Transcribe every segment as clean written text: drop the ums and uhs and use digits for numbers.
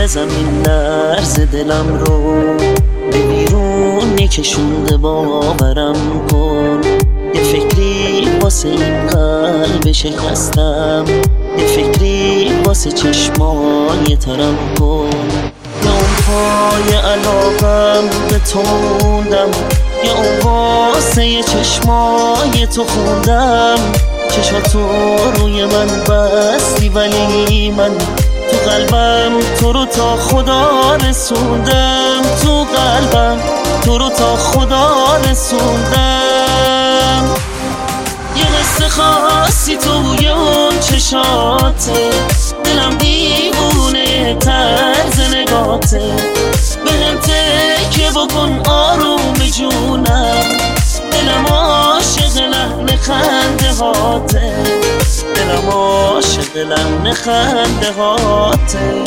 مثل زمین لرز دلم رو به بیرون کشونده، باورم کن. یه فکری واسه این قلب شکستم، یه فکری واسه چشمای ترم کن. یا اون پای علاقم به تو موندم، یا اون واسه یه چشمای تو خوندم. چشاتو روی من بستی ولی من تو قلبم تو رو تا خدا رسوندم، تو قلبم تو رو تا خدا رسوندم. یه قصه خاصی توی اون چشاته، دلم دیوونه طرز نگاته. بهم تکیه بکن آروم جونم، دلم عاشق لحن خنده هاته، دلم عاشق لحن خنده هاته.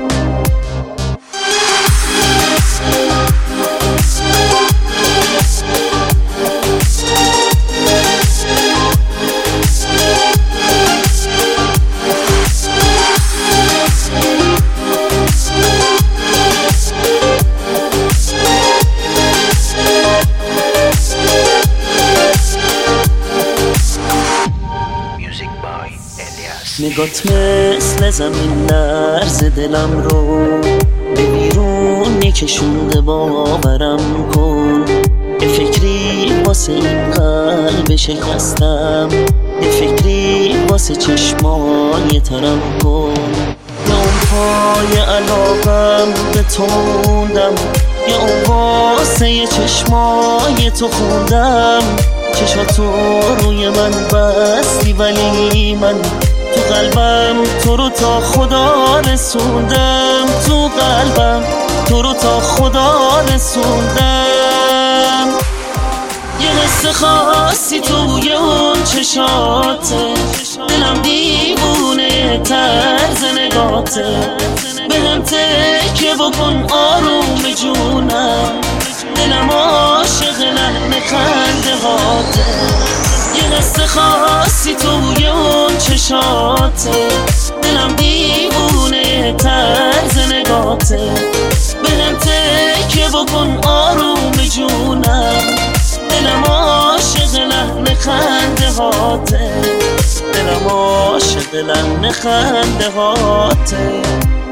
نگات مثل زمین لرز دلم رو به بیرون کشونده، باورم کن. یه فکری واسه این قلب شکستم، یه فکری واسه چشمای ترم کن. یا اون پای علاقم به تو موندم، یا اون واسه یه چشمای تو خوندم. چشاتو روی من بستی ولی من تو قلبم تو رو تا خدا رسوندم، تو قلبم تو رو تا خدا رسوندم. یه قصه خاصی توی اون چشاته، دلم دیوونه طرز نگاته. بهم تکیه بکن آروم جونم، دلم عاشق لحن خنده هاته. یه قصه خاصی توی اون چشاته، دلم دیوونه طرز نگاته. بهم تکیه بکن آروم جونم، دلم عاشق لحن خنده هاته، دلم عاشق لحن خنده هاته.